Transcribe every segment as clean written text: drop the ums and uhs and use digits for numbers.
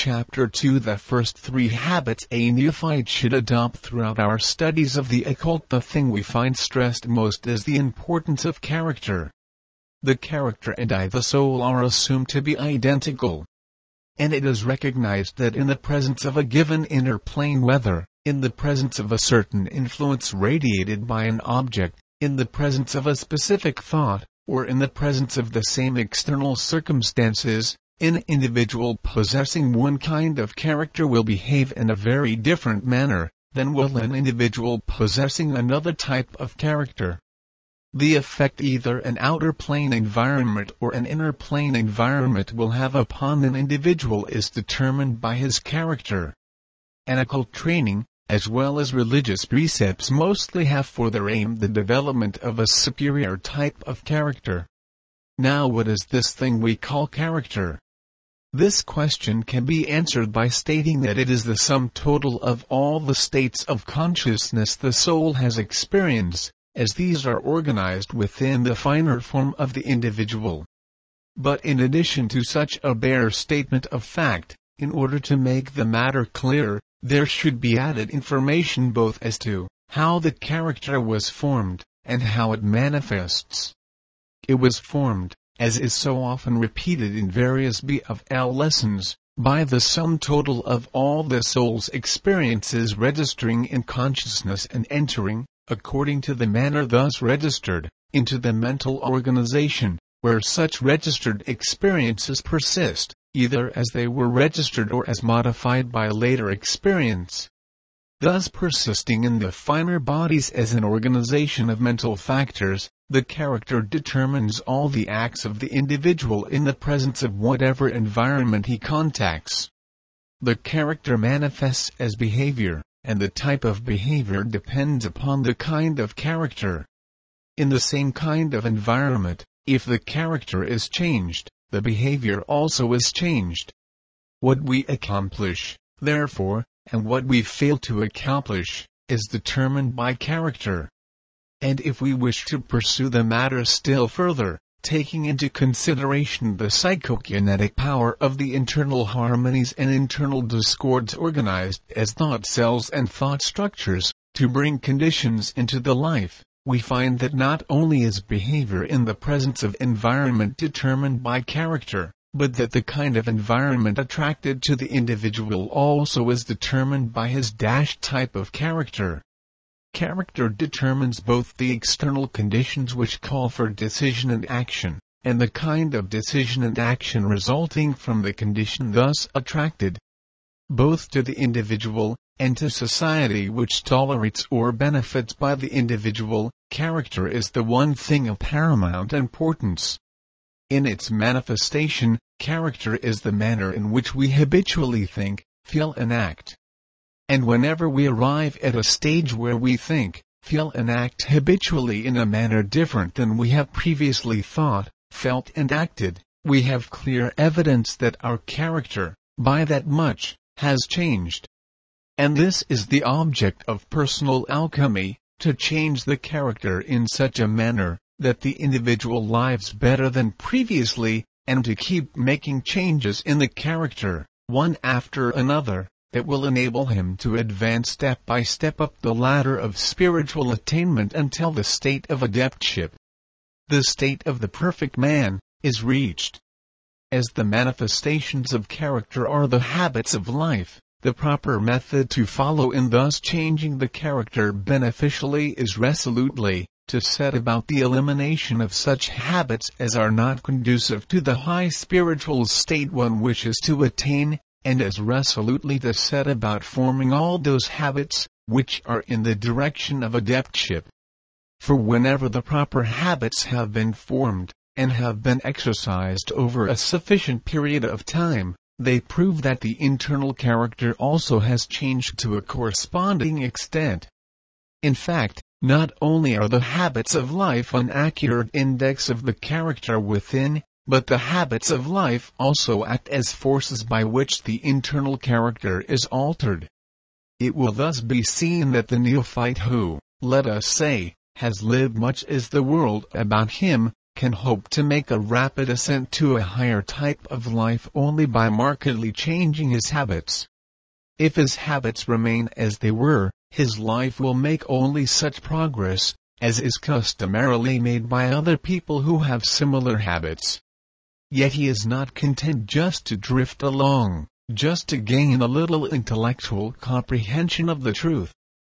Chapter 2. The first 3 habits a neophyte should adopt throughout our studies of the occult. The thing we find stressed most is the importance of character. The character and the soul are assumed to be identical. And it is recognized that in the presence of a given inner plane, whether in the presence of a certain influence radiated by an object, in the presence of a specific thought, or in the presence of the same external circumstances, an individual possessing one kind of character will behave in a very different manner than will an individual possessing another type of character. The effect either an outer plane environment or an inner plane environment will have upon an individual is determined by his character. An occult training, as well as religious precepts, mostly have for their aim the development of a superior type of character. Now, what is this thing we call character? This question can be answered by stating that it is the sum total of all the states of consciousness the soul has experienced, as these are organized within the finer form of the individual. But in addition to such a bare statement of fact, in order to make the matter clear, there should be added information both as to how the character was formed, and how it manifests. It was formed, as is so often repeated in various BFL lessons, by the sum total of all the soul's experiences registering in consciousness and entering, according to the manner thus registered, into the mental organization, where such registered experiences persist, either as they were registered or as modified by later experience. Thus persisting in the finer bodies as an organization of mental factors, the character determines all the acts of the individual in the presence of whatever environment he contacts. The character manifests as behavior, and the type of behavior depends upon the kind of character. In the same kind of environment, if the character is changed, the behavior also is changed. What we accomplish, therefore, and what we fail to accomplish, is determined by character. And if we wish to pursue the matter still further, taking into consideration the psychokinetic power of the internal harmonies and internal discords organized as thought cells and thought structures, to bring conditions into the life, we find that not only is behavior in the presence of environment determined by character, but that the kind of environment attracted to the individual also is determined by his type of character. Character determines both the external conditions which call for decision and action, and the kind of decision and action resulting from the condition thus attracted. Both to the individual, and to society which tolerates or benefits by the individual, character is the one thing of paramount importance. In its manifestation, character is the manner in which we habitually think, feel and act. And whenever we arrive at a stage where we think, feel and act habitually in a manner different than we have previously thought, felt and acted, we have clear evidence that our character, by that much, has changed. And this is the object of personal alchemy, to change the character in such a manner, that the individual lives better than previously, and to keep making changes in the character, one after another, that will enable him to advance step by step up the ladder of spiritual attainment until the state of adeptship, the state of the perfect man, is reached. As the manifestations of character are the habits of life, the proper method to follow in thus changing the character beneficially is resolutely to set about the elimination of such habits as are not conducive to the high spiritual state one wishes to attain, and as resolutely to set about forming all those habits which are in the direction of adeptship. For whenever the proper habits have been formed, and have been exercised over a sufficient period of time, they prove that the internal character also has changed to a corresponding extent. In fact, not only are the habits of life an accurate index of the character within, but the habits of life also act as forces by which the internal character is altered. It will thus be seen that the neophyte who, let us say, has lived much as the world about him, can hope to make a rapid ascent to a higher type of life only by markedly changing his habits. If his habits remain as they were, his life will make only such progress as is customarily made by other people who have similar habits. Yet he is not content just to drift along, just to gain a little intellectual comprehension of the truth.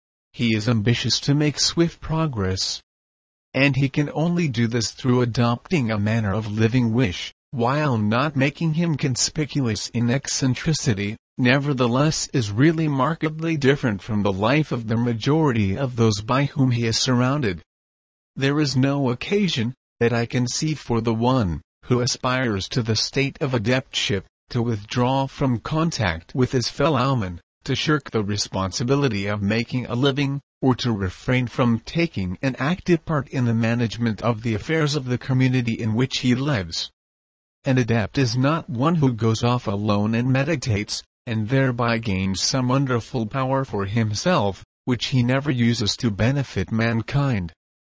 He is ambitious to make swift progress. And he can only do this through adopting a manner of living which, while not making him conspicuous in eccentricity, nevertheless is really markedly different from the life of the majority of those by whom he is surrounded. There is no occasion, that I can see, for the one who aspires to the state of adeptship, to withdraw from contact with his fellowmen, to shirk the responsibility of making a living, or to refrain from taking an active part in the management of the affairs of the community in which he lives. An adept is not one who goes off alone and meditates, and thereby gains some wonderful power for himself, which he never uses to benefit mankind.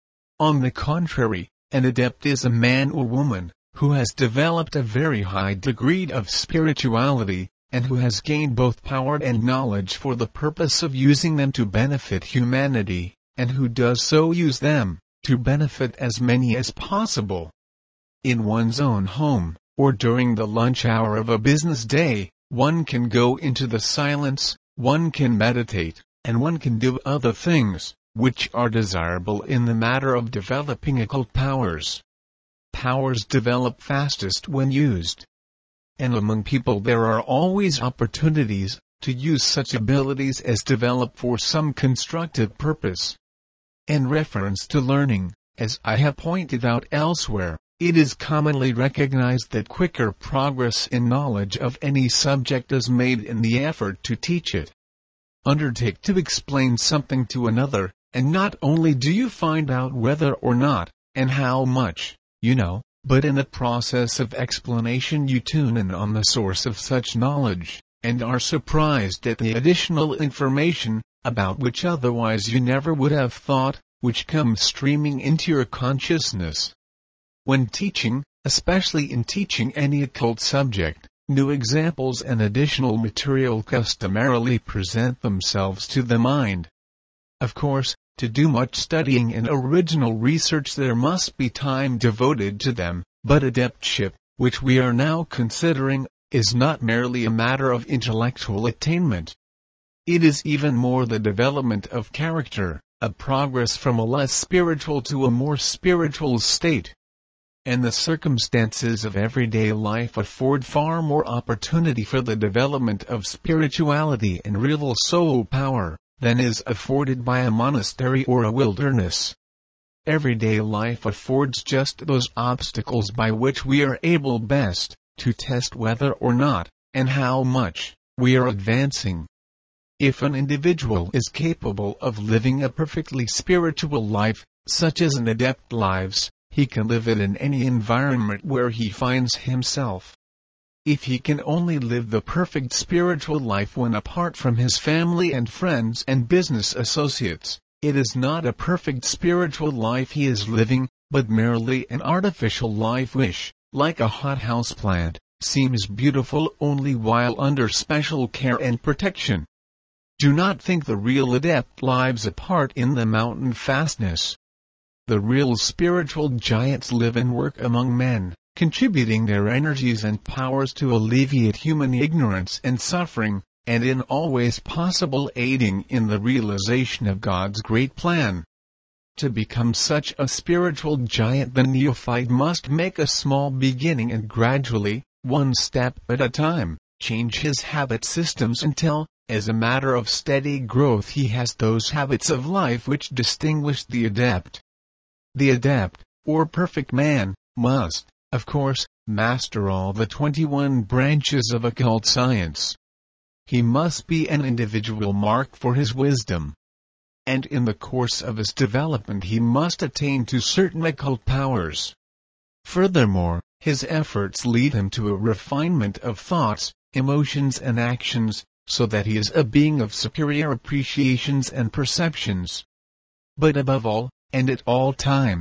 On the contrary, an adept is a man or woman who has developed a very high degree of spirituality, and who has gained both power and knowledge for the purpose of using them to benefit humanity, and who does so use them to benefit as many as possible. In one's own home, or during the lunch hour of a business day, one can go into the silence, one can meditate, and one can do other things, which are desirable in the matter of developing occult powers. Powers develop fastest when used. And among people there are always opportunities to use such abilities as develop for some constructive purpose. In reference to learning, as I have pointed out elsewhere, it is commonly recognized that quicker progress in knowledge of any subject is made in the effort to teach it. Undertake to explain something to another, and not only do you find out whether or not, and how much, you know, but in the process of explanation you tune in on the source of such knowledge, and are surprised at the additional information, about which otherwise you never would have thought, which comes streaming into your consciousness. When teaching, especially in teaching any occult subject, new examples and additional material customarily present themselves to the mind. Of course, to do much studying and original research there must be time devoted to them, but adeptship, which we are now considering, is not merely a matter of intellectual attainment. It is even more the development of character, a progress from a less spiritual to a more spiritual state. And the circumstances of everyday life afford far more opportunity for the development of spirituality and real soul power than is afforded by a monastery or a wilderness. Everyday life affords just those obstacles by which we are able best to test whether or not, and how much, we are advancing. If an individual is capable of living a perfectly spiritual life, such as an adept lives, he can live it in any environment where he finds himself. If he can only live the perfect spiritual life when apart from his family and friends and business associates, it is not a perfect spiritual life he is living, but merely an artificial life which, like a hothouse plant, seems beautiful only while under special care and protection. Do not think the real adept lives apart in the mountain fastness. The real spiritual giants live and work among men, contributing their energies and powers to alleviate human ignorance and suffering, and in all ways possible aiding in the realization of God's great plan. To become such a spiritual giant, the neophyte must make a small beginning and gradually, one step at a time, change his habit systems until, as a matter of steady growth, he has those habits of life which distinguish the adept. The adept, or perfect man, must, of course, master all the 21 branches of occult science. He must be an individual mark for his wisdom. And in the course of his development he must attain to certain occult powers. Furthermore, his efforts lead him to a refinement of thoughts, emotions and actions, so that he is a being of superior appreciations and perceptions. But above all, and at all times,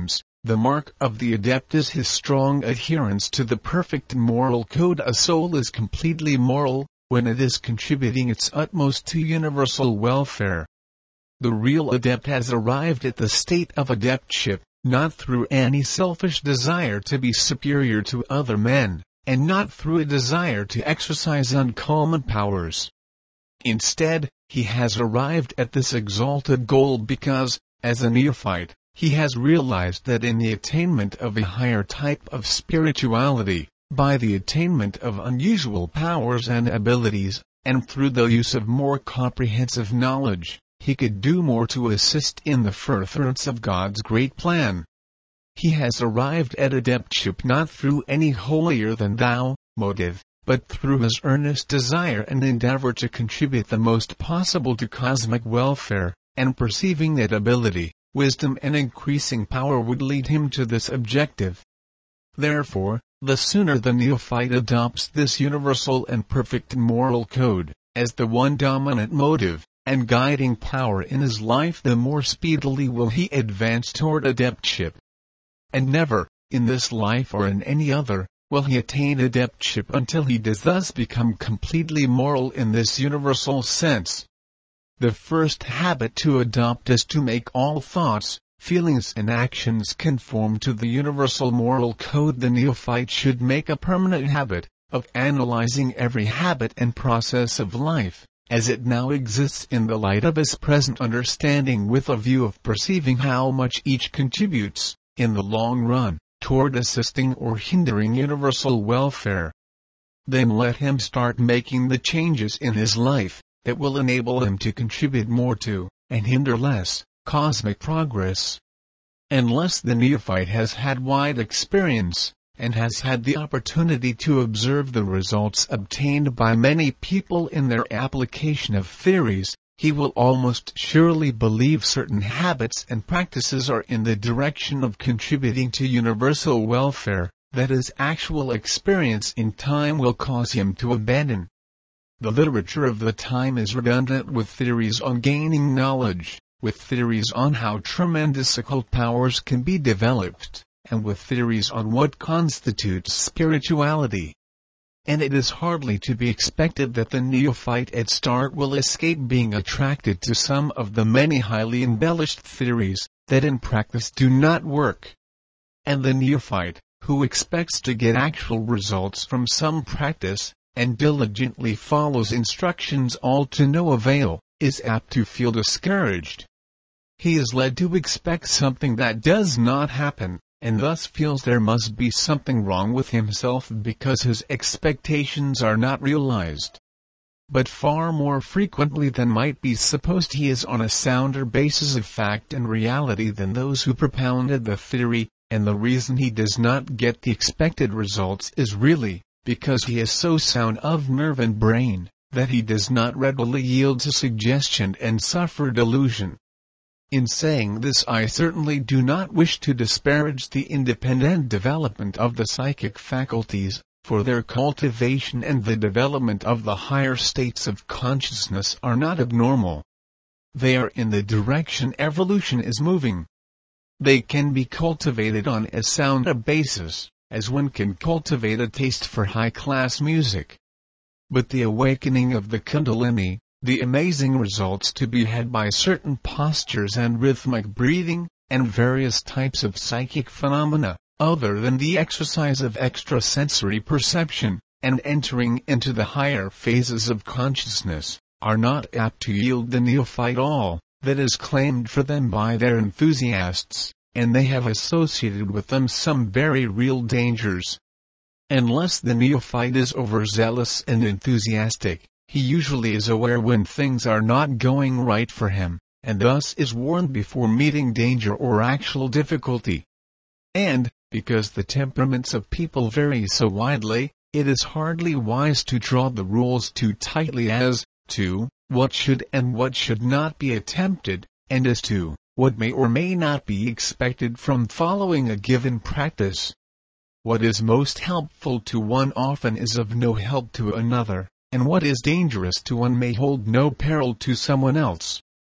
The mark of the adept is his strong adherence to the perfect moral code. A soul is completely moral when it is contributing its utmost to universal welfare. The real adept has arrived at the state of adeptship, not through any selfish desire to be superior to other men, and not through a desire to exercise uncommon powers. Instead, he has arrived at this exalted goal because, as a neophyte, he has realized that in the attainment of a higher type of spirituality, by the attainment of unusual powers and abilities, and through the use of more comprehensive knowledge, he could do more to assist in the furtherance of God's great plan. He has arrived at adeptship not through any holier-than-thou motive, but through his earnest desire and endeavor to contribute the most possible to cosmic welfare, and perceiving that ability, wisdom and increasing power would lead him to this objective. Therefore, the sooner the neophyte adopts this universal and perfect moral code, as the one dominant motive and guiding power in his life, the more speedily will he advance toward adeptship. And never, in this life or in any other, will he attain adeptship until he does thus become completely moral in this universal sense. The first habit to adopt is to make all thoughts, feelings and actions conform to the universal moral code. The neophyte should make a permanent habit of analyzing every habit and process of life, as it now exists in the light of his present understanding, with a view of perceiving how much each contributes, in the long run, toward assisting or hindering universal welfare. Then let him start making the changes in his life that will enable him to contribute more to, and hinder less, cosmic progress. Unless the neophyte has had wide experience, and has had the opportunity to observe the results obtained by many people in their application of theories, he will almost surely believe certain habits and practices are in the direction of contributing to universal welfare, that his actual experience in time will cause him to abandon. The literature of the time is redundant with theories on gaining knowledge, with theories on how tremendous occult powers can be developed, and with theories on what constitutes spirituality. And it is hardly to be expected that the neophyte at start will escape being attracted to some of the many highly embellished theories that in practice do not work. And the neophyte, who expects to get actual results from some practice, and diligently follows instructions all to no avail, is apt to feel discouraged. He is led to expect something that does not happen, and thus feels there must be something wrong with himself because his expectations are not realized. But far more frequently than might be supposed, he is on a sounder basis of fact and reality than those who propounded the theory, and the reason he does not get the expected results is really because he is so sound of nerve and brain that he does not readily yield to suggestion and suffer delusion. In saying this, I certainly do not wish to disparage the independent development of the psychic faculties, for their cultivation and the development of the higher states of consciousness are not abnormal. They are in the direction evolution is moving. They can be cultivated on as sound a basis as one can cultivate a taste for high-class music. But the awakening of the Kundalini, the amazing results to be had by certain postures and rhythmic breathing, and various types of psychic phenomena, other than the exercise of extrasensory perception, and entering into the higher phases of consciousness, are not apt to yield the neophyte all that is claimed for them by their enthusiasts, and they have associated with them some very real dangers. Unless the neophyte is overzealous and enthusiastic, he usually is aware when things are not going right for him, and thus is warned before meeting danger or actual difficulty. And, because the temperaments of people vary so widely, it is hardly wise to draw the rules too tightly as to what should and what should not be attempted, and as to what may or may not be expected from following a given practice. What is most helpful to one often is of no help to another, and what is dangerous to one may hold no peril to someone else.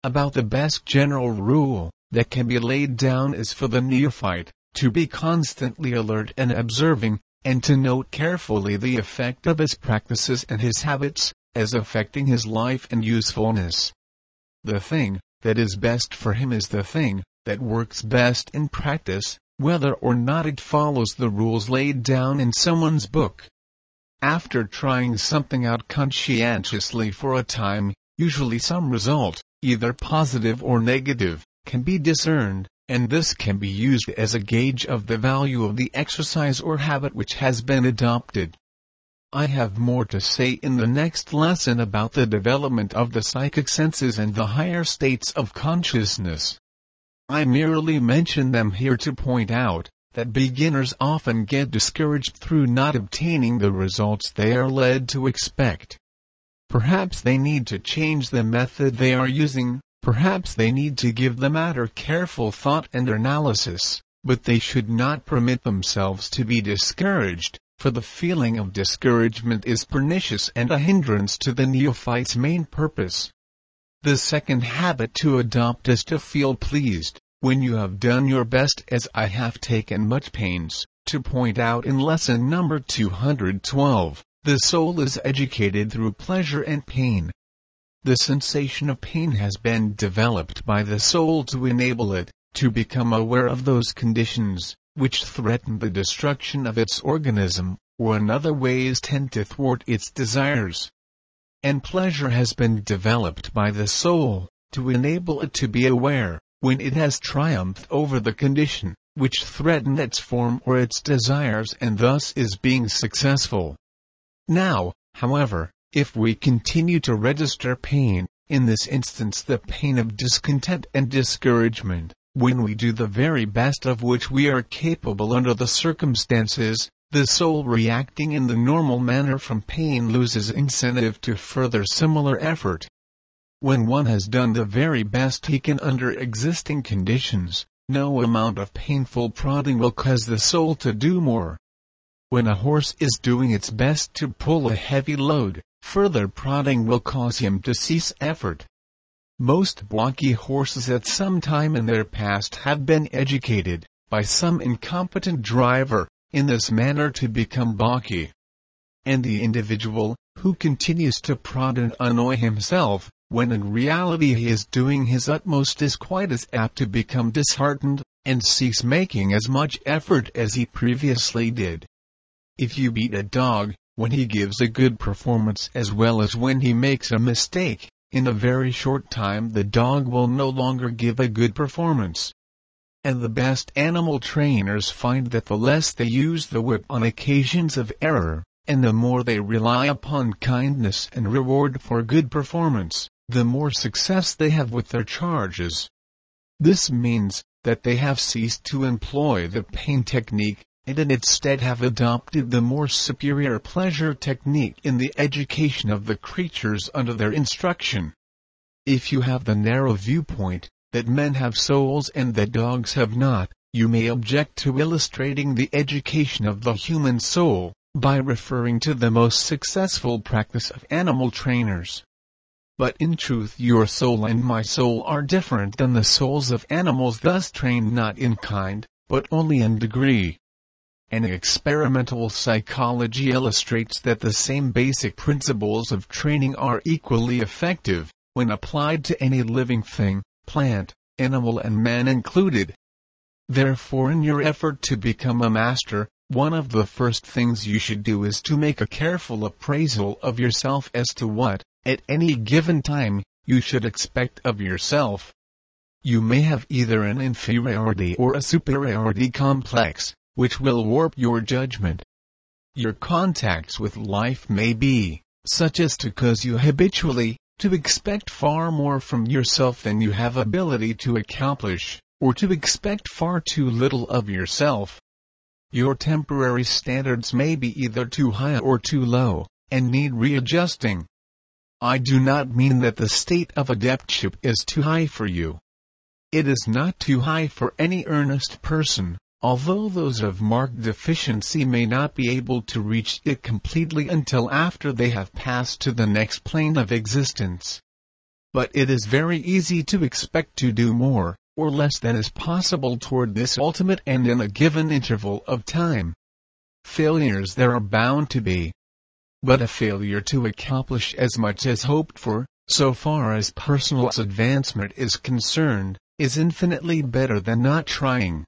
about the best general rule that can be laid down is for the neophyte to be constantly alert and observing, and to note carefully the effect of his practices and his habits, as affecting his life and usefulness. The thing that is best for him is the thing that works best in practice, whether or not it follows the rules laid down in someone's book. After trying something out conscientiously for a time, usually some result, either positive or negative, can be discerned, and this can be used as a gauge of the value of the exercise or habit which has been adopted. I have more to say in the next lesson about the development of the psychic senses and the higher states of consciousness. I merely mention them here to point out that beginners often get discouraged through not obtaining the results they are led to expect. Perhaps they need to change the method they are using, perhaps they need to give the matter careful thought and analysis, but they should not permit themselves to be discouraged, for the feeling of discouragement is pernicious and a hindrance to the neophyte's main purpose. The second habit to adopt is to feel pleased, when you have done your best, as I have taken much pains to point out in lesson number 212. The soul is educated through pleasure and pain. The sensation of pain has been developed by the soul to enable it to become aware of those conditions which threaten the destruction of its organism, or in other ways tend to thwart its desires. And pleasure has been developed by the soul to enable it to be aware, when it has triumphed over the condition which threatened its form or its desires, and thus is being successful. Now, however, if we continue to register pain, in this instance the pain of discontent and discouragement, when we do the very best of which we are capable under the circumstances, the soul reacting in the normal manner from pain loses incentive to further similar effort. When one has done the very best he can under existing conditions, no amount of painful prodding will cause the soul to do more. When a horse is doing its best to pull a heavy load, further prodding will cause him to cease effort. Most blocky horses at some time in their past have been educated, by some incompetent driver, in this manner to become balky. And the individual, who continues to prod and annoy himself, when in reality he is doing his utmost, is quite as apt to become disheartened, and cease making as much effort as he previously did. If you beat a dog, when he gives a good performance as well as when he makes a mistake, in a very short time the dog will no longer give a good performance. And the best animal trainers find that the less they use the whip on occasions of error, and the more they rely upon kindness and reward for good performance, the more success they have with their charges. This means that they have ceased to employ the pain technique, and instead have adopted the more superior pleasure technique in the education of the creatures under their instruction. If you have the narrow viewpoint, that men have souls and that dogs have not, you may object to illustrating the education of the human soul, by referring to the most successful practice of animal trainers. But in truth your soul and my soul are different than the souls of animals thus trained, not in kind, but only in degree. And experimental psychology illustrates that the same basic principles of training are equally effective, when applied to any living thing, plant, animal and man included. Therefore, in your effort to become a master, one of the first things you should do is to make a careful appraisal of yourself as to what, at any given time, you should expect of yourself. You may have either an inferiority or a superiority complex, which will warp your judgment. Your contacts with life may be such as to cause you habitually to expect far more from yourself than you have ability to accomplish, or to expect far too little of yourself. Your temporary standards may be either too high or too low, and need readjusting. I do not mean that the state of adeptship is too high for you. It is not too high for any earnest person, although those of marked deficiency may not be able to reach it completely until after they have passed to the next plane of existence. but it is very easy to expect to do more, or less than is possible toward this ultimate end in a given interval of time. Failures there are bound to be. But a failure to accomplish as much as hoped for, so far as personal advancement is concerned, is infinitely better than not trying.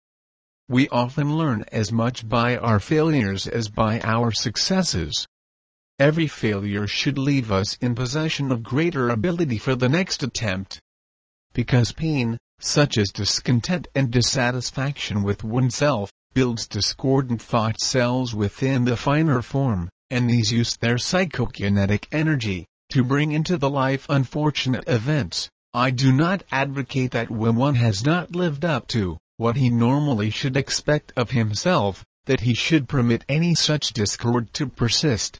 We often learn as much by our failures as by our successes. Every failure should leave us in possession of greater ability for the next attempt. Because pain, such as discontent and dissatisfaction with oneself, builds discordant thought cells within the finer form, and these use their psychokinetic energy to bring into the life unfortunate events. I do not advocate that when one has not lived up to what he normally should expect of himself, that he should permit any such discord to persist.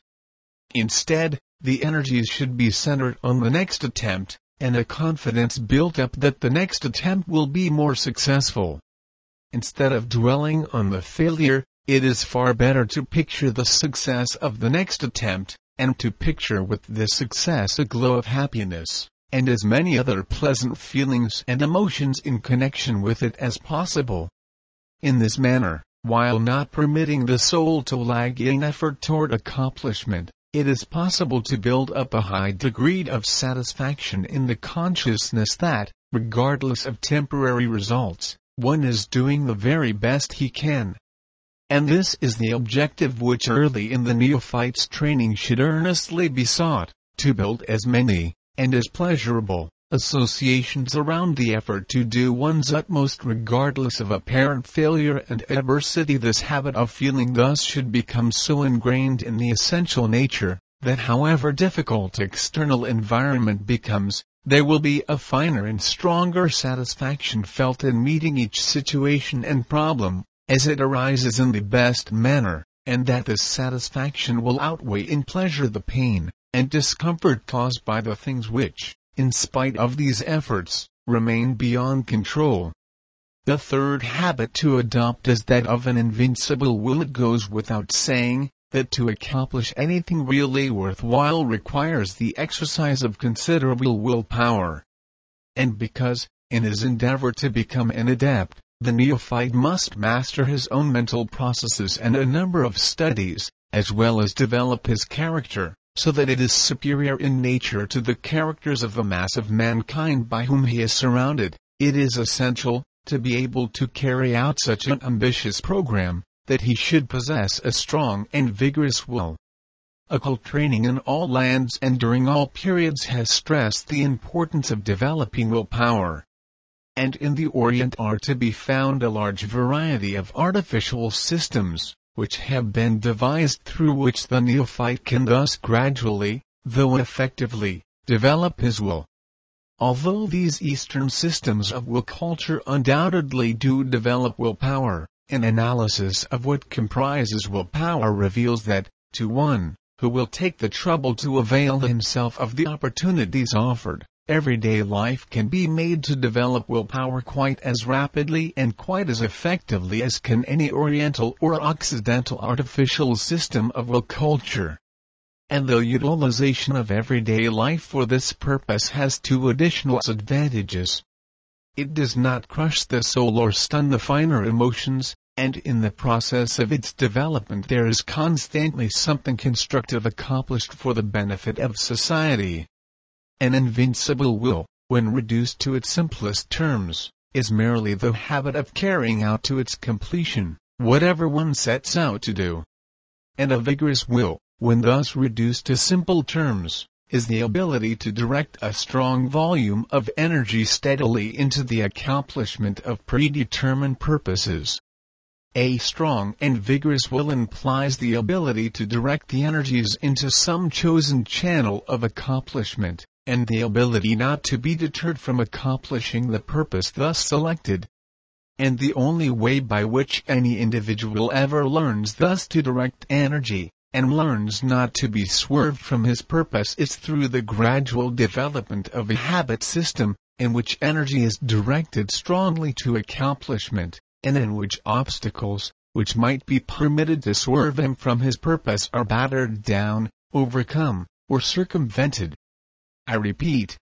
Instead, the energies should be centered on the next attempt, and a confidence built up that the next attempt will be more successful. Instead of dwelling on the failure, it is far better to picture the success of the next attempt, and to picture with this success a glow of happiness, and as many other pleasant feelings and emotions in connection with it as possible. In this manner, while not permitting the soul to lag in effort toward accomplishment, it is possible to build up a high degree of satisfaction in the consciousness that, regardless of temporary results, one is doing the very best he can. And this is the objective which early in the neophyte's training should earnestly be sought, to build as many, and as pleasurable, associations around the effort to do one's utmost regardless of apparent failure and adversity. This habit of feeling thus should become so ingrained in the essential nature, that however difficult external environment becomes, there will be a finer and stronger satisfaction felt in meeting each situation and problem, as it arises in the best manner, and that this satisfaction will outweigh in pleasure the pain and discomfort caused by the things which, in spite of these efforts, remain beyond control. The third habit to adopt is that of an invincible will. It goes without saying that to accomplish anything really worthwhile requires the exercise of considerable willpower. And because, in his endeavor to become an adept, the neophyte must master his own mental processes and a number of studies, as well as develop his character, so that it is superior in nature to the characters of the mass of mankind by whom he is surrounded, it is essential, to be able to carry out such an ambitious program, that he should possess a strong and vigorous will. Occult training in all lands and during all periods has stressed the importance of developing willpower. And in the Orient are to be found a large variety of artificial systems, which have been devised through which the neophyte can thus gradually, though effectively, develop his will. Although these Eastern systems of will culture undoubtedly do develop willpower, an analysis of what comprises willpower reveals that, to one who will take the trouble to avail himself of the opportunities offered, everyday life can be made to develop willpower quite as rapidly and quite as effectively as can any Oriental or Occidental artificial system of will culture. And the utilization of everyday life for this purpose has two additional advantages. It does not crush the soul or stun the finer emotions, and in the process of its development there is constantly something constructive accomplished for the benefit of society. An invincible will, when reduced to its simplest terms, is merely the habit of carrying out to its completion whatever one sets out to do. And a vigorous will, when thus reduced to simple terms, is the ability to direct a strong volume of energy steadily into the accomplishment of predetermined purposes. A strong and vigorous will implies the ability to direct the energies into some chosen channel of accomplishment, and the ability not to be deterred from accomplishing the purpose thus selected. And the only way by which any individual ever learns thus to direct energy, and learns not to be swerved from his purpose, is through the gradual development of a habit system, in which energy is directed strongly to accomplishment, and in which obstacles, which might be permitted to swerve him from his purpose, are battered down, overcome, or circumvented. I repeat,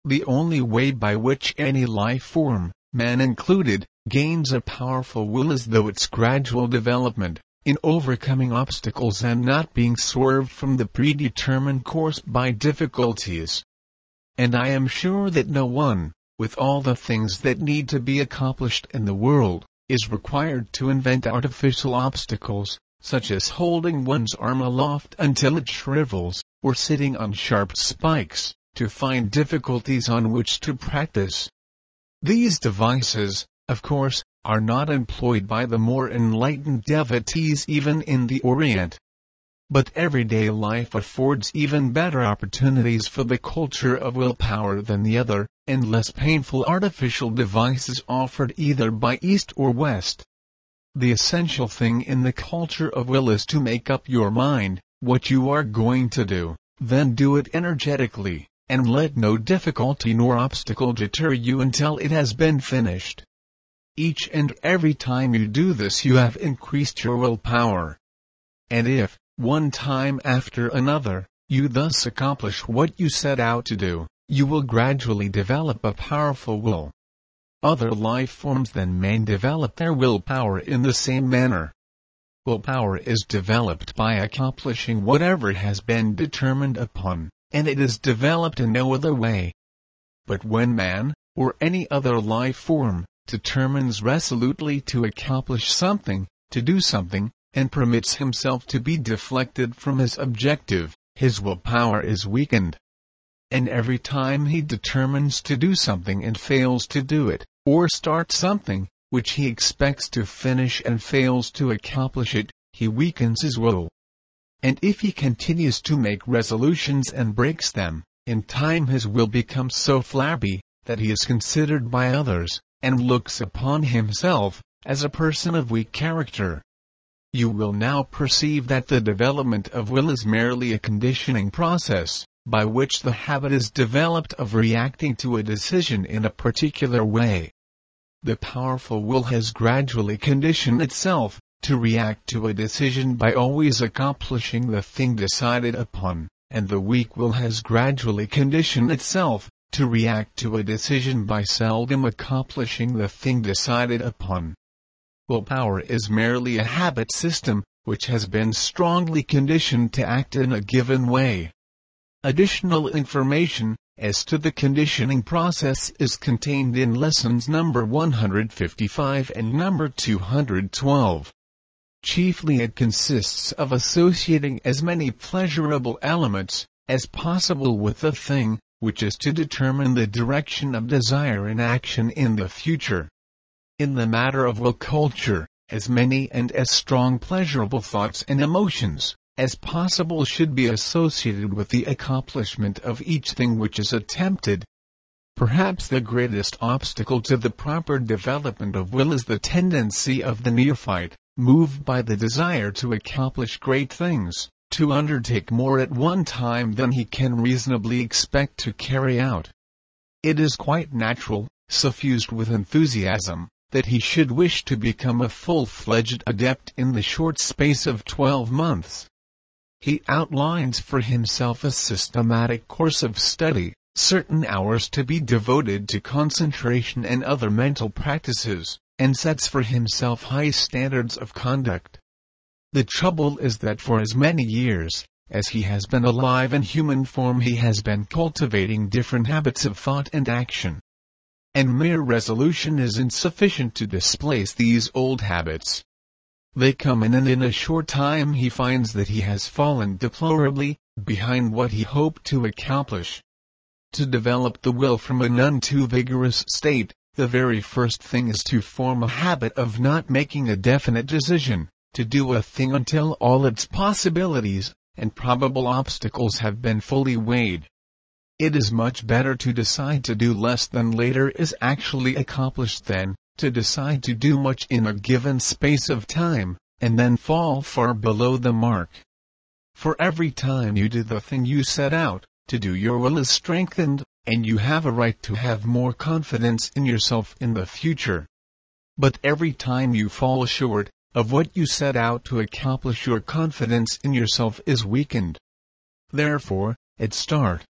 The only way by which any life form, man included, gains a powerful will is through its gradual development, in overcoming obstacles and not being swerved from the predetermined course by difficulties. And I am sure that no one, with all the things that need to be accomplished in the world, is required to invent artificial obstacles, such as holding one's arm aloft until it shrivels, or sitting on sharp spikes, to find difficulties on which to practice. These devices, of course, are not employed by the more enlightened devotees even in the Orient. But everyday life affords even better opportunities for the culture of willpower than the other, and less painful artificial devices offered either by East or West. The essential thing in the culture of will is to make up your mind, what you are going to do, then do it energetically, and let no difficulty nor obstacle deter you until it has been finished. Each and every time you do this you have increased your willpower. And if, one time after another, you thus accomplish what you set out to do, you will gradually develop a powerful will. Other life forms than man develop their willpower in the same manner. Willpower is developed by accomplishing whatever has been determined upon, and it is developed in no other way. But when man, or any other life form, determines resolutely to accomplish something, to do something, and permits himself to be deflected from his objective, his willpower is weakened. And every time he determines to do something and fails to do it, or start something, which he expects to finish and fails to accomplish it, he weakens his will. And if he continues to make resolutions and breaks them, in time his will becomes so flabby, that he is considered by others, and looks upon himself, as a person of weak character. You will now perceive that the development of will is merely a conditioning process, by which the habit is developed of reacting to a decision in a particular way. The powerful will has gradually conditioned itself to react to a decision by always accomplishing the thing decided upon, and the weak will has gradually conditioned itself to react to a decision by seldom accomplishing the thing decided upon. Willpower is merely a habit system, which has been strongly conditioned to act in a given way. Additional information as to the conditioning process is contained in lessons number 155 and number 212. Chiefly it consists of associating as many pleasurable elements as possible with the thing, which is to determine the direction of desire and action in the future. In the matter of will culture, as many and as strong pleasurable thoughts and emotions as possible should be associated with the accomplishment of each thing which is attempted. Perhaps the greatest obstacle to the proper development of will is the tendency of the neophyte, moved by the desire to accomplish great things, to undertake more at one time than he can reasonably expect to carry out. It is quite natural, suffused with enthusiasm, that he should wish to become a full-fledged adept in the short space of 12 months. He outlines for himself a systematic course of study, certain hours to be devoted to concentration and other mental practices, and sets for himself high standards of conduct. The trouble is that for as many years as he has been alive in human form he has been cultivating different habits of thought and action. And mere resolution is insufficient to displace these old habits. They come in, and in a short time he finds that he has fallen deplorably behind what he hoped to accomplish. To develop the will from a none too vigorous state, the very first thing is to form a habit of not making a definite decision, to do a thing until all its possibilities and probable obstacles have been fully weighed. It is much better to decide to do less than later is actually accomplished than to decide to do much in a given space of time, and then fall far below the mark. For every time you do the thing you set out to do, your will is strengthened, and you have a right to have more confidence in yourself in the future. But every time you fall short of what you set out to accomplish, your confidence in yourself is weakened. Therefore, at start,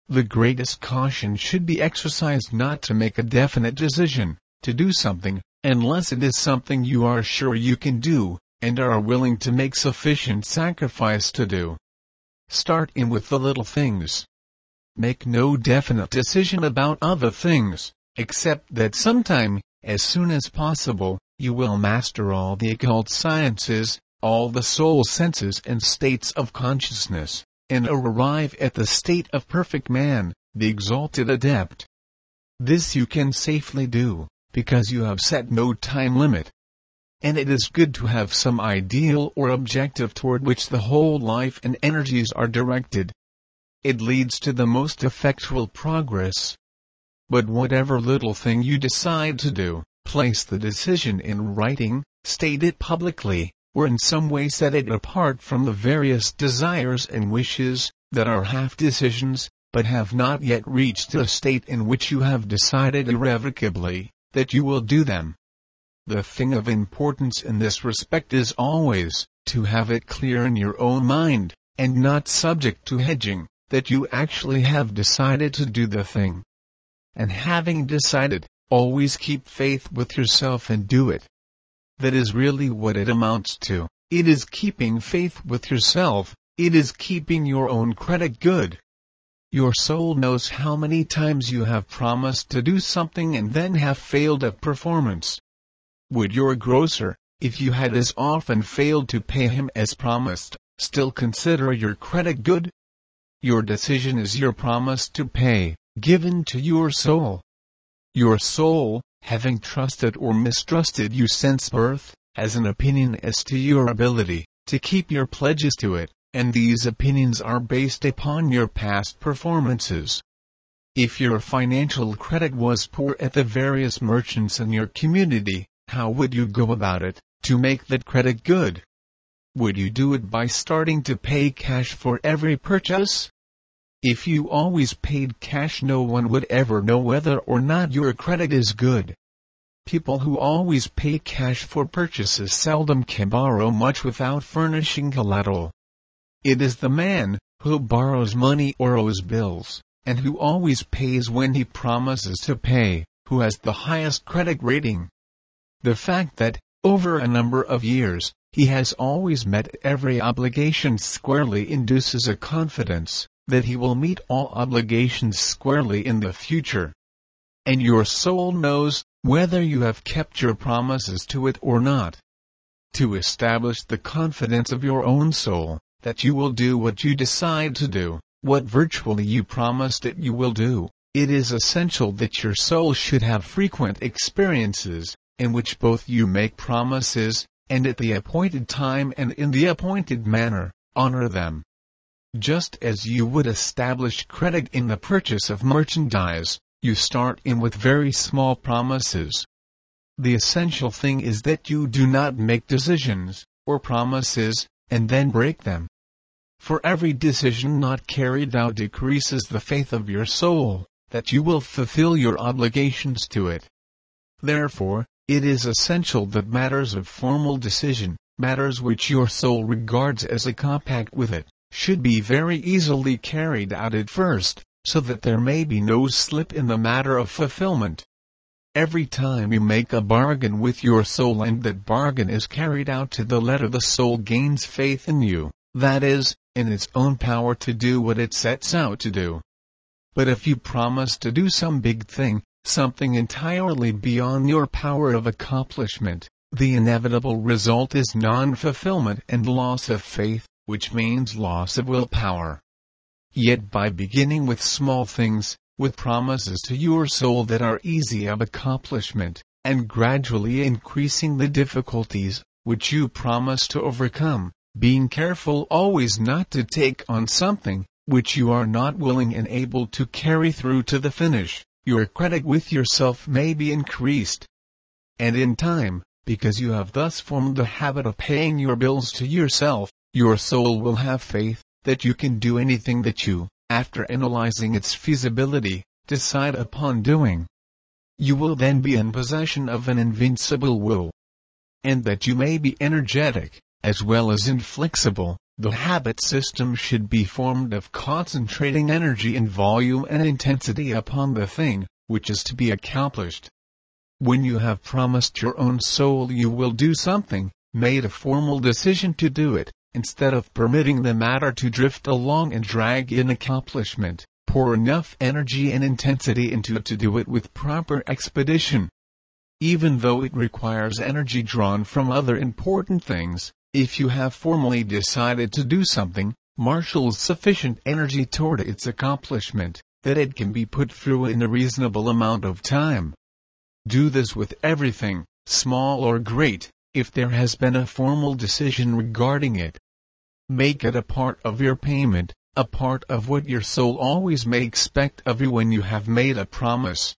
The greatest caution should be exercised not to make a definite decision to do something, unless it is something you are sure you can do, and are willing to make sufficient sacrifice to do. Start in with the little things. Make no definite decision about other things, except that sometime, as soon as possible, you will master all the occult sciences, all the soul senses and states of consciousness, and arrive at the state of perfect man, the exalted adept. This you can safely do, because you have set no time limit. And it is good to have some ideal or objective toward which the whole life and energies are directed. It leads to the most effectual progress. But whatever little thing you decide to do, place the decision in writing, state it publicly, or in some way set it apart from the various desires and wishes that are half decisions, but have not yet reached a state in which you have decided irrevocably that you will do them. The thing of importance in this respect is always to have it clear in your own mind, and not subject to hedging, that you actually have decided to do the thing. And having decided, always keep faith with yourself and do it. That is really what it amounts to. It is keeping faith with yourself, it is keeping your own credit good. Your soul knows how many times you have promised to do something and then have failed at performance. Would your grocer, if you had as often failed to pay him as promised, still consider your credit good? Your decision is your promise to pay, given to your soul. Your soul, having trusted or mistrusted you since birth, has an opinion as to your ability to keep your pledges to it, and these opinions are based upon your past performances. If your financial credit was poor at the various merchants in your community, how would you go about it, to make that credit good? Would you do it by starting to pay cash for every purchase? If you always paid cash, no one would ever know whether or not your credit is good. People who always pay cash for purchases seldom can borrow much without furnishing collateral. It is the man who borrows money or owes bills, and who always pays when he promises to pay, who has the highest credit rating. The fact that, over a number of years, he has always met every obligation squarely induces a confidence that he will meet all obligations squarely in the future. And your soul knows whether you have kept your promises to it or not. To establish the confidence of your own soul, that you will do what you decide to do, what virtually you promised it you will do, it is essential that your soul should have frequent experiences, in which both you make promises, and at the appointed time and in the appointed manner, honor them. Just as you would establish credit in the purchase of merchandise, you start in with very small promises. The essential thing is that you do not make decisions, or promises, and then break them. For every decision not carried out decreases the faith of your soul, that you will fulfill your obligations to it. Therefore, it is essential that matters of formal decision, matters which your soul regards as a compact with it, should be very easily carried out at first, so that there may be no slip in the matter of fulfillment. Every time you make a bargain with your soul and that bargain is carried out to the letter, the soul gains faith in you, that is, in its own power to do what it sets out to do. But if you promise to do some big thing, something entirely beyond your power of accomplishment, the inevitable result is non-fulfillment and loss of faith, which means loss of willpower. Yet by beginning with small things, with promises to your soul that are easy of accomplishment, and gradually increasing the difficulties, which you promise to overcome, being careful always not to take on something, which you are not willing and able to carry through to the finish, your credit with yourself may be increased. And in time, because you have thus formed the habit of paying your bills to yourself, your soul will have faith that you can do anything that you, after analyzing its feasibility, decide upon doing. You will then be in possession of an invincible will. And that you may be energetic, as well as inflexible, The habit system should be formed of concentrating energy in volume and intensity upon the thing which is to be accomplished. When you have promised your own soul you will do something, made a formal decision to do it, instead of permitting the matter to drift along and drag in accomplishment, pour enough energy and intensity into it to do it with proper expedition. Even though it requires energy drawn from other important things, if you have formally decided to do something, marshal sufficient energy toward its accomplishment, that it can be put through in a reasonable amount of time. Do this with everything, small or great, if there has been a formal decision regarding it. Make it a part of your payment, a part of what your soul always may expect of you when you have made a promise.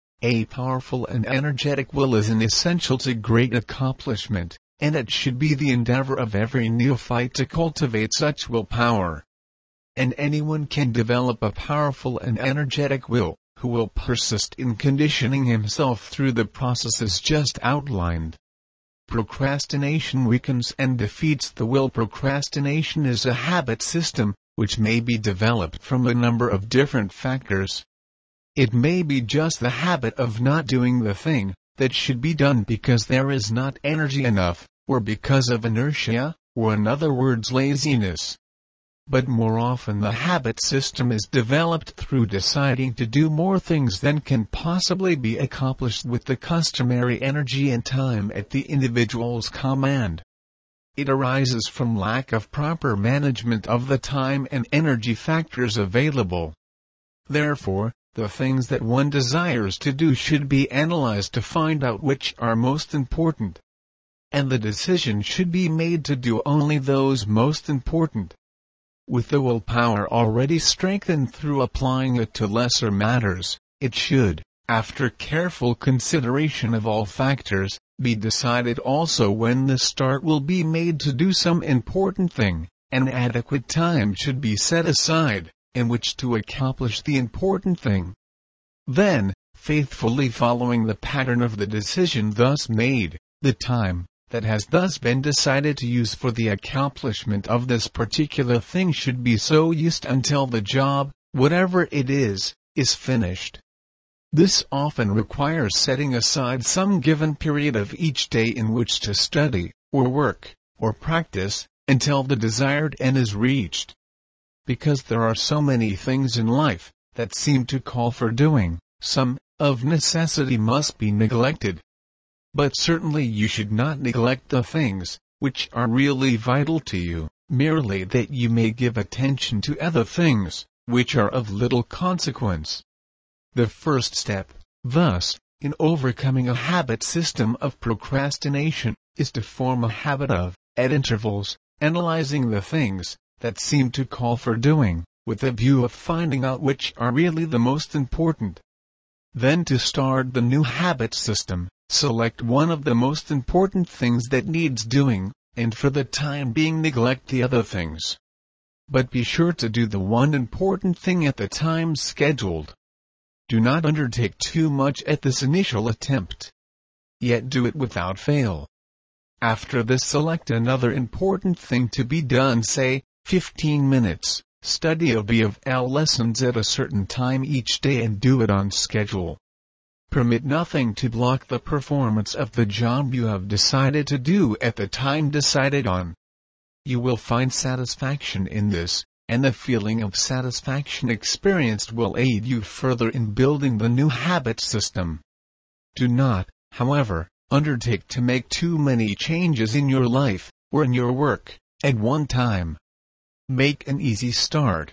A powerful and energetic will is an essential to great accomplishment, and it should be the endeavor of every neophyte to cultivate such willpower. And anyone can develop a powerful and energetic will, who will persist in conditioning himself through the processes just outlined. Procrastination weakens and defeats the will. Procrastination is a habit system, which may be developed from a number of different factors. It may be just the habit of not doing the thing that should be done because there is not energy enough, or because of inertia, or in other words laziness. But more often the habit system is developed through deciding to do more things than can possibly be accomplished with the customary energy and time at the individual's command. It arises from lack of proper management of the time and energy factors available. Therefore, the things that one desires to do should be analyzed to find out which are most important. And the decision should be made to do only those most important. With the willpower already strengthened through applying it to lesser matters, it should, after careful consideration of all factors, be decided also when the start will be made to do some important thing, and adequate time should be set aside, in which to accomplish the important thing. Then, faithfully following the pattern of the decision thus made, the time that has thus been decided to use for the accomplishment of this particular thing should be so used until the job, whatever it is finished. This often requires setting aside some given period of each day in which to study, or work, or practice, until the desired end is reached. Because there are so many things in life that seem to call for doing, some, of necessity, must be neglected. But certainly you should not neglect the things which are really vital to you, merely that you may give attention to other things, which are of little consequence. The first step, thus, in overcoming a habit system of procrastination, is to form a habit of, at intervals, analyzing the things that seem to call for doing, with a view of finding out which are really the most important. Then to start the new habit system, select one of the most important things that needs doing, and for the time being neglect the other things. But be sure to do the one important thing at the time scheduled. Do not undertake too much at this initial attempt. Yet do it without fail. After this, select another important thing to be done, say, 15 minutes, study a B of L lessons at a certain time each day and do it on schedule. Permit nothing to block the performance of the job you have decided to do at the time decided on. You will find satisfaction in this, and the feeling of satisfaction experienced will aid you further in building the new habit system. Do not, however, undertake to make too many changes in your life, or in your work, at one time. Make an easy start.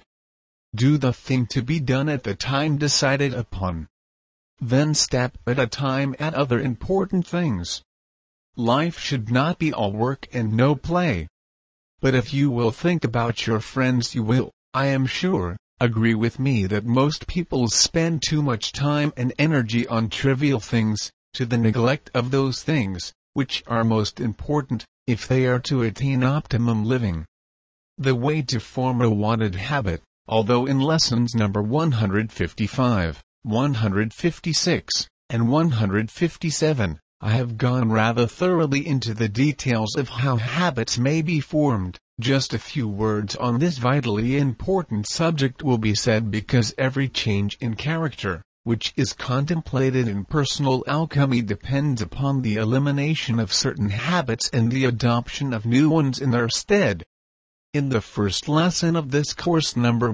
Do the thing to be done at the time decided upon. Then step at a time at other important things. Life should not be all work and no play. But if you will think about your friends, you will, I am sure, agree with me that most people spend too much time and energy on trivial things, to the neglect of those things which are most important, if they are to attain optimum living. The way to form a wanted habit, although in lessons number 155, 156, and 157, I have gone rather thoroughly into the details of how habits may be formed, Just a few words on this vitally important subject will be said because every change in character, which is contemplated in personal alchemy, depends upon the elimination of certain habits and the adoption of new ones in their stead. In the first lesson of this course number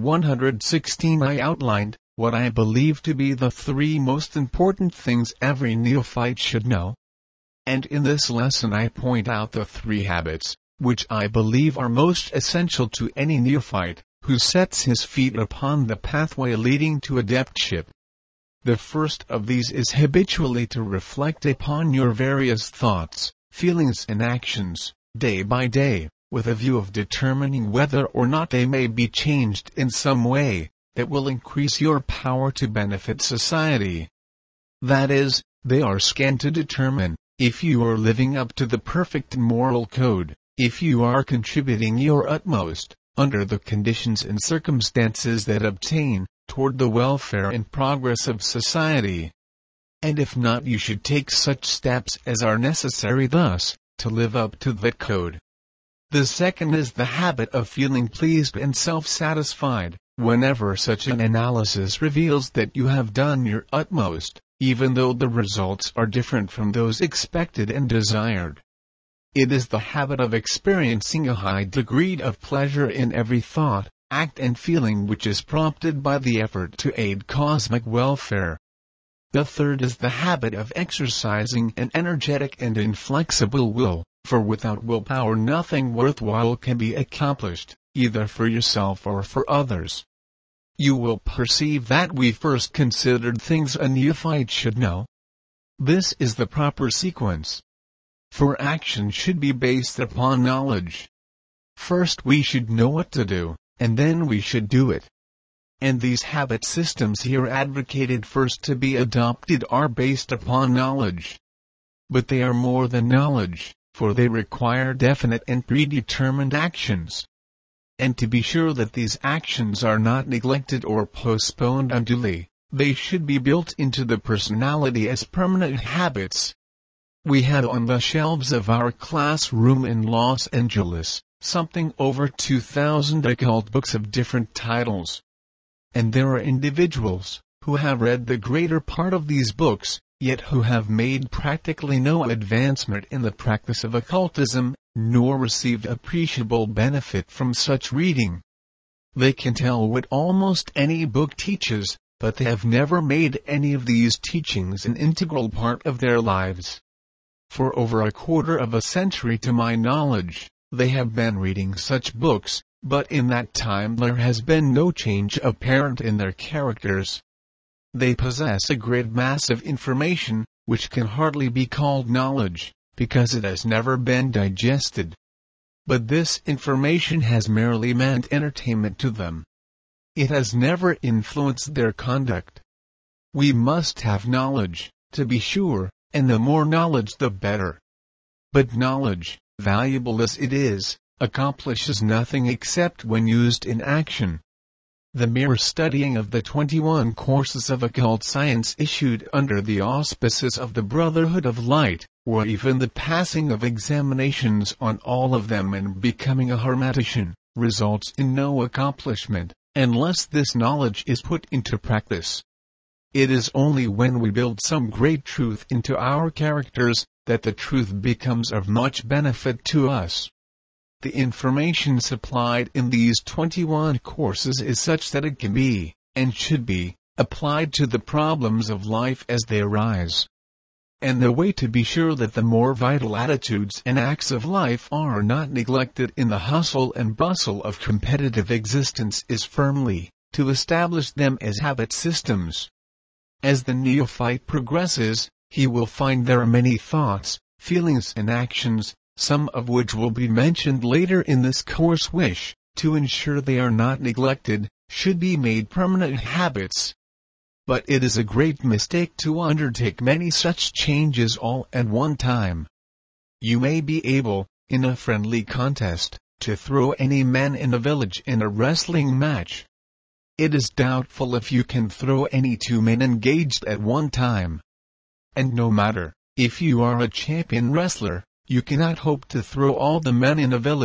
116, I outlined what I believe to be the 3 most important things every neophyte should know. And in this lesson I point out the 3 habits, which I believe are most essential to any neophyte, who sets his feet upon the pathway leading to adeptship. The first of these is habitually to reflect upon your various thoughts, feelings and actions, day by day, with a view of determining whether or not they may be changed in some way that will increase your power to benefit society. That is, they are scanned to determine if you are living up to the perfect moral code, if you are contributing your utmost, under the conditions and circumstances that obtain, toward the welfare and progress of society. And if not, you should take such steps as are necessary thus, to live up to that code. The second is the habit of feeling pleased and self-satisfied, whenever such an analysis reveals that you have done your utmost, even though the results are different from those expected and desired. It is the habit of experiencing a high degree of pleasure in every thought, act and feeling which is prompted by the effort to aid cosmic welfare. The third is the habit of exercising an energetic and inflexible will, for without willpower nothing worthwhile can be accomplished, either for yourself or for others. You will perceive that we first considered things a neophyte should know. This is the proper sequence. For action should be based upon knowledge. First we should know what to do, and then we should do it. And these habit systems here advocated first to be adopted are based upon knowledge. But they are more than knowledge, for they require definite and predetermined actions. And to be sure that these actions are not neglected or postponed unduly, they should be built into the personality as permanent habits. We had on the shelves of our classroom in Los Angeles something over 2,000 occult books of different titles. And there are individuals who have read the greater part of these books, yet who have made practically no advancement in the practice of occultism, nor received appreciable benefit from such reading. They can tell what almost any book teaches, but they have never made any of these teachings an integral part of their lives. For over a quarter of a century to my knowledge, they have been reading such books, but in that time there has been no change apparent in their characters. They possess a great mass of information, which can hardly be called knowledge, because it has never been digested. But this information has merely meant entertainment to them. It has never influenced their conduct. We must have knowledge, to be sure, and the more knowledge the better. But knowledge, valuable as it is, accomplishes nothing except when used in action. The mere studying of the 21 courses of occult science issued under the auspices of the Brotherhood of Light, or even the passing of examinations on all of them and becoming a hermetician, results in no accomplishment, unless this knowledge is put into practice. It is only when we build some great truth into our characters, that the truth becomes of much benefit to us. The information supplied in these 21 courses is such that it can be, and should be, applied to the problems of life as they arise. And the way to be sure that the more vital attitudes and acts of life are not neglected in the hustle and bustle of competitive existence is firmly to establish them as habit systems. As the neophyte progresses, he will find there are many thoughts, feelings and actions, some of which will be mentioned later in this course which, to ensure they are not neglected, should be made permanent habits. But it is a great mistake to undertake many such changes all at one time. You may be able, in a friendly contest, to throw any man in a village in a wrestling match. It is doubtful if you can throw any 2 men engaged at one time. And no matter, if you are a champion wrestler, you cannot hope to throw all the men in a village,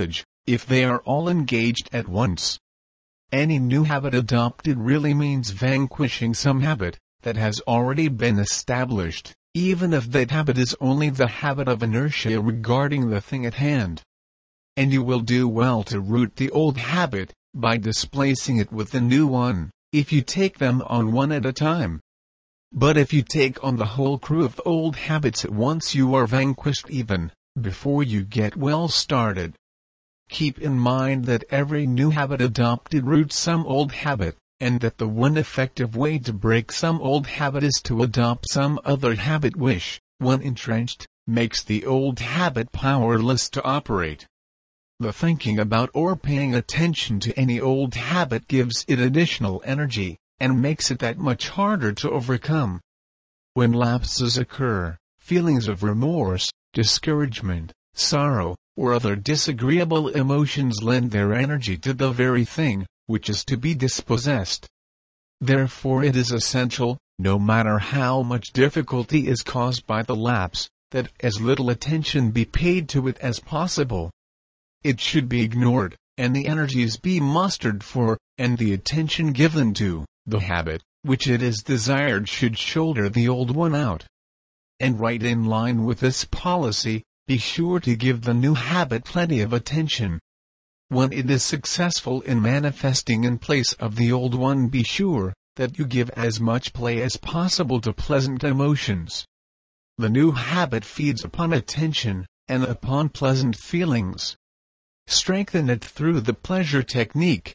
if they are all engaged at once. Any new habit adopted really means vanquishing some habit that has already been established, even if that habit is only the habit of inertia regarding the thing at hand. And you will do well to root the old habit, by displacing it with the new one, if you take them on one at a time. But if you take on the whole crew of old habits at once, you are vanquished even before you get well started. Keep in mind that every new habit adopted roots some old habit, and that the one effective way to break some old habit is to adopt some other habit which, when entrenched, makes the old habit powerless to operate. The thinking about or paying attention to any old habit gives it additional energy, and makes it that much harder to overcome. When lapses occur, feelings of remorse, discouragement, sorrow, or other disagreeable emotions lend their energy to the very thing which is to be dispossessed. Therefore it is essential, no matter how much difficulty is caused by the lapse, that as little attention be paid to it as possible. It should be ignored, and the energies be mustered for, and the attention given to, the habit, which it is desired should shoulder the old one out. And right in line with this policy, be sure to give the new habit plenty of attention. When it is successful in manifesting in place of the old one, be sure that you give as much play as possible to pleasant emotions. The new habit feeds upon attention, and upon pleasant feelings. Strengthen it through the pleasure technique.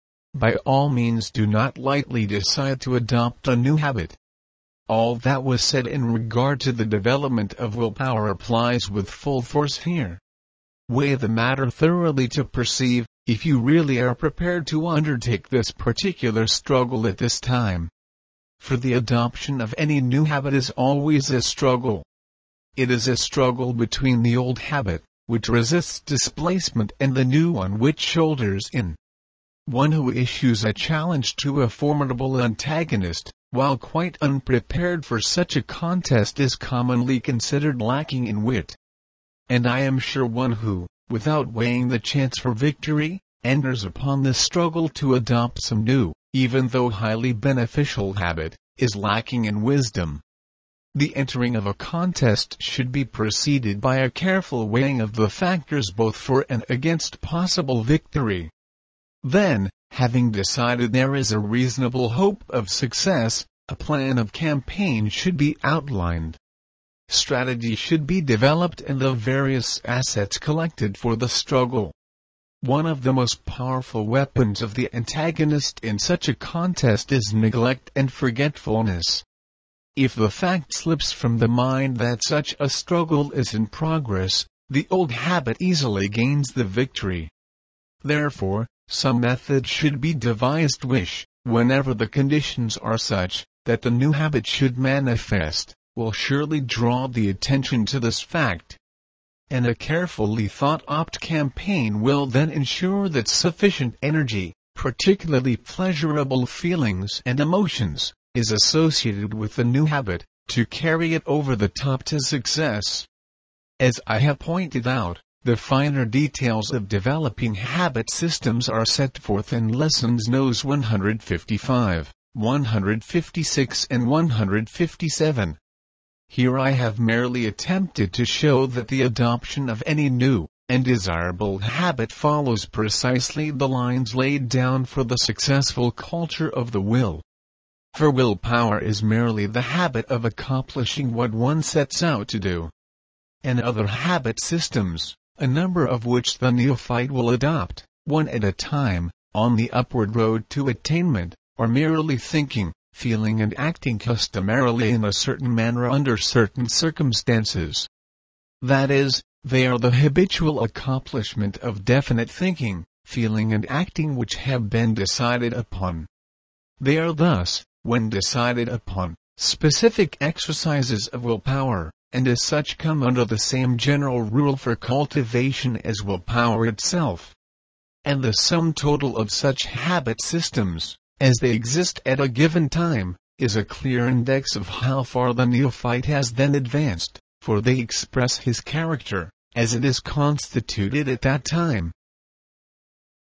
By all means, do not lightly decide to adopt a new habit. All that was said in regard to the development of willpower applies with full force here. Weigh the matter thoroughly to perceive if you really are prepared to undertake this particular struggle at this time. For the adoption of any new habit is always a struggle. It is a struggle between the old habit, which resists displacement, and the new one which shoulders in. One who issues a challenge to a formidable antagonist, while quite unprepared for such a contest, is commonly considered lacking in wit. And I am sure one who, without weighing the chance for victory, enters upon this struggle to adopt some new, even though highly beneficial habit, is lacking in wisdom. The entering of a contest should be preceded by a careful weighing of the factors both for and against possible victory. Then, having decided there is a reasonable hope of success, a plan of campaign should be outlined. Strategy should be developed and the various assets collected for the struggle. One of the most powerful weapons of the antagonist in such a contest is neglect and forgetfulness. If the fact slips from the mind that such a struggle is in progress, the old habit easily gains the victory. Therefore, some method should be devised which, whenever the conditions are such that the new habit should manifest, will surely draw the attention to this fact. And a carefully thought-out campaign will then ensure that sufficient energy, particularly pleasurable feelings and emotions, is associated with the new habit, to carry it over the top to success. As I have pointed out, the finer details of developing habit systems are set forth in lessons Nos 155, 156 and 157. Here I have merely attempted to show that the adoption of any new and desirable habit follows precisely the lines laid down for the successful culture of the will. For willpower is merely the habit of accomplishing what one sets out to do. And other habit systems, a number of which the neophyte will adopt, one at a time, on the upward road to attainment, are merely thinking, feeling and acting customarily in a certain manner under certain circumstances. That is, they are the habitual accomplishment of definite thinking, feeling and acting which have been decided upon. They are thus, when decided upon, specific exercises of willpower, and as such come under the same general rule for cultivation as willpower itself. And the sum total of such habit systems, as they exist at a given time, is a clear index of how far the neophyte has then advanced, for they express his character, as it is constituted at that time,